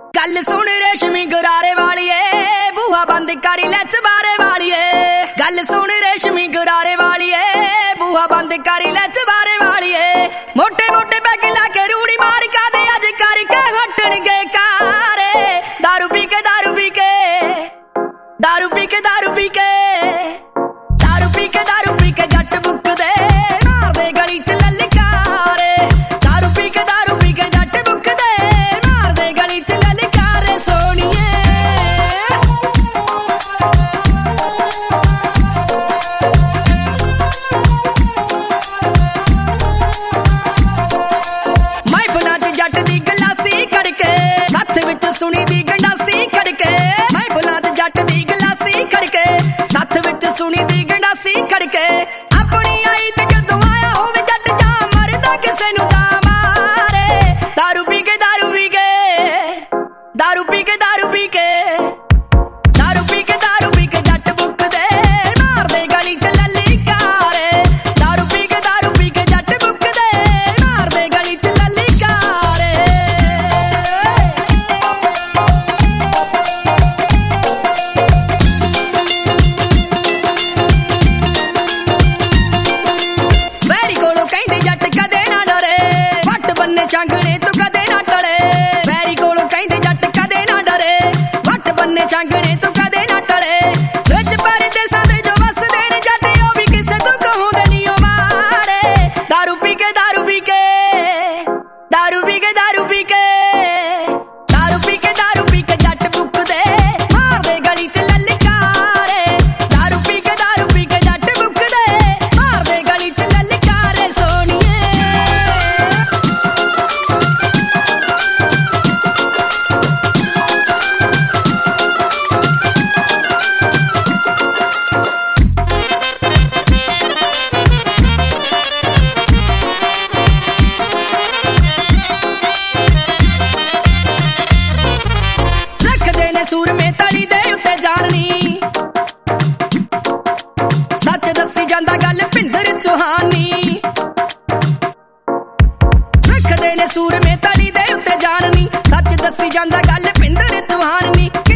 गल सुन रेशमी गरारे वालिए, बूहा बंद करी ले चबारे वालिए। गल सुन रेशमी गरारे वालिए, बूहा बंद करी ले चबारे वालिए। मोटे मोटे पैग लाके रूड़ी मार का दे अज करके हटन गए कारे। दारू पी के दारू पी के दारू पी के दारू पी के दारू पी के दारू पी के जट बुक दे मार दे गली च ललकारे। दारू पी के जट बुक दे मार दे गली च ललकारे। सोनिए महफिलां च जट दी गलासी करके सत्थ विच सुनी दी गंडासी करके। महफिलां च जट दी गलासी करके सत्थ विच सुनी दी गंडासी करके। अपनी आई ते जदों आया होवे जट जा मरदा किसे नूं जा मारे। दारू पी के दारू पी के दारू पी के दारू पी के दारू पी के दारू पी के जट बुक दे मार दे गली च ललकारे। दारू पी के जट बुक दे मार दे गली च ललकारे। वैरी कोलों कहंदे जट कदे ना डरे, वट बन्ने चांगणे तू कदे ना टड़े। वैरी कोलों कहंदे जट कदे ना डरे, वट बन्ने चांगणे तू कदे ना टड़े। विच परदेसां दे जो वसदे ने जट ओ भी किसे तू कहूंदे नी ओ मारे। दारू पी के दारू पी के दारू पी के दारू पी के दारू पी के दारू पी के जट बुक दे मार दे गली च ललकारे। दारू पी के जट बुक दे मार दे गली च ललकारे। सोनिए रखदे ने सूर में तली दे उत्ते जाननी, सच दसी जांदा गल भिंदर चौहानी। रखदे ने सूर में तली दे उत्ते जाननी, सच दसी जांदा गल भिंदर चौहानी।